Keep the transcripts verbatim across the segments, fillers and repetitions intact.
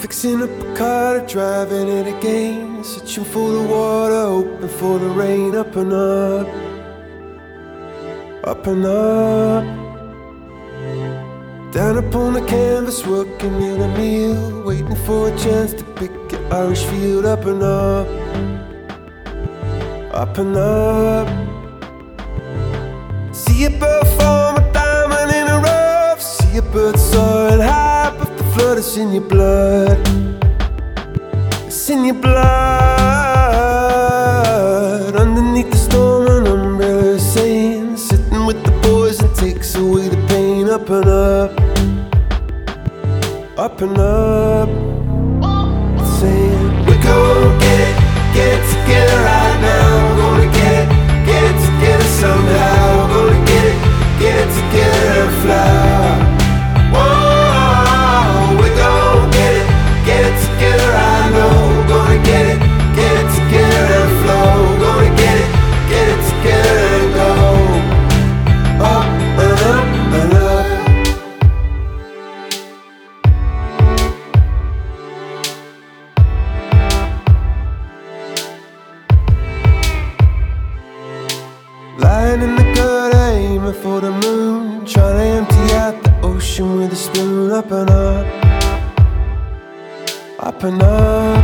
Fixing up a car, driving it again, searching for the water, hoping for the rain. Up and up, up and up. Down upon the canvas, working in a meal, waiting for a chance to pick your Irish field. Up and up, up and up. See a bird form a diamond in a rough. See a bird soaring high, but the flood is in your blood. It's in your blood. Underneath the storm, an umbrella is saying, sitting with the boys and takes away the pain. Up and up, up and up. Saying, we're gonna get it, get it together right now. We're gonna get it, get it together somehow. We're gonna get it, get it together and fly. Whoa, we're gonna get it, get it together, I know. We're gonna get it, get it together and flow. We're gonna get it, get it together and go up and up and up. Lying in the gutter, aiming for the moon, trying to empty out the ocean with a spoon. Up and up, up and up.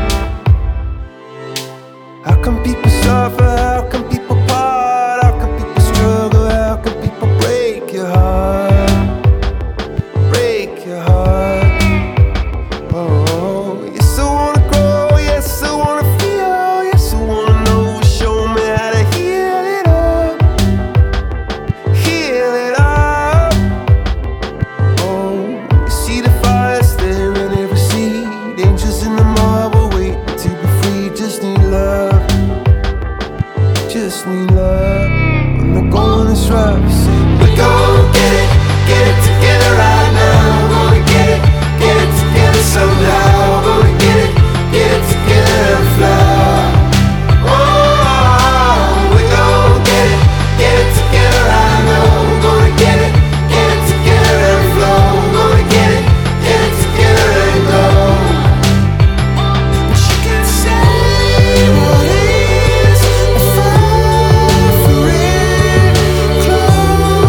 How come people suffer? How come people part? How come people struggle? How come people break your heart? Break your heart. Oh, yes I wanna grow, yes I wanna feel, yes I wanna know. Show me how to heal it up, heal it up. Oh, you see the fire there in every seed, angels in the marble waiting to be free. Just need love, just need love. When the going is rough, say we're gonna get it, get it together right now. We're gonna get it, get it together somehow. We're gonna get it, get it together and fly. Oh, we're gonna get it, get it together, I know. We're gonna get it, get it together and flow. We're gonna get it, get it together and go. But you can say what is, and fight for it. Close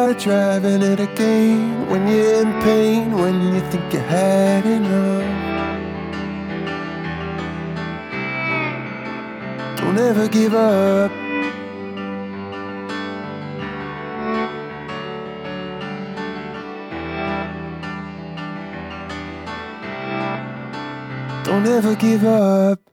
start driving it again. When you're in pain, when you think you had enough. Don't ever give up. Don't ever give up.